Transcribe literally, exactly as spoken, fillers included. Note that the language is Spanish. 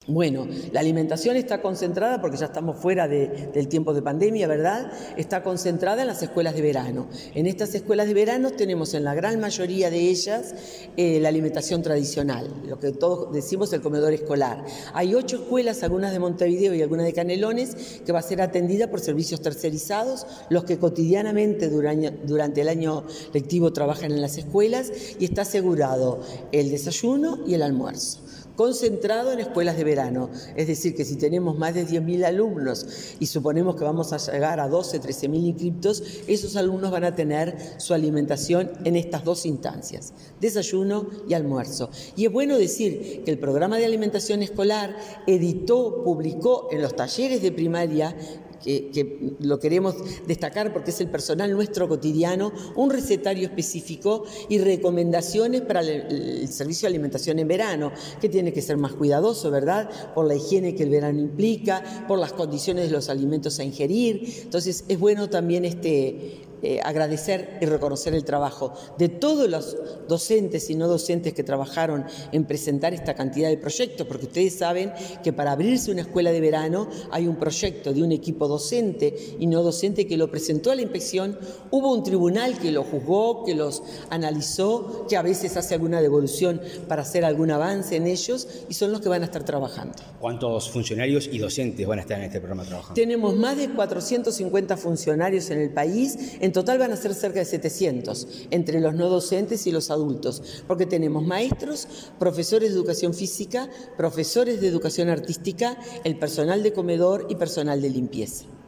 Bueno, la alimentación está concentrada, porque ya estamos fuera de, del tiempo de pandemia, ¿verdad? Está concentrada en las escuelas de verano. En estas escuelas de verano tenemos en la gran mayoría de ellas eh, la alimentación tradicional, lo que todos decimos el comedor escolar. Hay ocho escuelas, algunas de Montevideo y algunas de Canelones, que va a ser atendida por servicios tercerizados, los que cotidianamente durante, durante el año lectivo trabajan en las escuelas, y está asegurado el desayuno y el almuerzo, concentrado en escuelas de verano. Es decir, que si tenemos más de diez mil alumnos y suponemos que vamos a llegar a doce, trece mil inscriptos, esos alumnos van a tener su alimentación en estas dos instancias, desayuno y almuerzo. Y es bueno decir que el programa de alimentación escolar editó, publicó en los talleres de primaria, Que, que lo queremos destacar porque es el personal nuestro cotidiano, un recetario específico y recomendaciones para el, el servicio de alimentación en verano, que tiene que ser más cuidadoso, ¿verdad? Por la higiene que el verano implica, por las condiciones de los alimentos a ingerir. Entonces es bueno también este... Eh, agradecer y reconocer el trabajo de todos los docentes y no docentes que trabajaron en presentar esta cantidad de proyectos, porque ustedes saben que para abrirse una escuela de verano hay un proyecto de un equipo docente y no docente que lo presentó a la inspección, hubo un tribunal que lo juzgó, que los analizó, que a veces hace alguna devolución para hacer algún avance en ellos, y son los que van a estar trabajando. ¿Cuántos funcionarios y docentes van a estar en este programa trabajando? Tenemos más de cuatrocientos cincuenta funcionarios en el país. En total van a ser cerca de setecientos, entre los no docentes y los adultos, porque tenemos maestros, profesores de educación física, profesores de educación artística, el personal de comedor y personal de limpieza.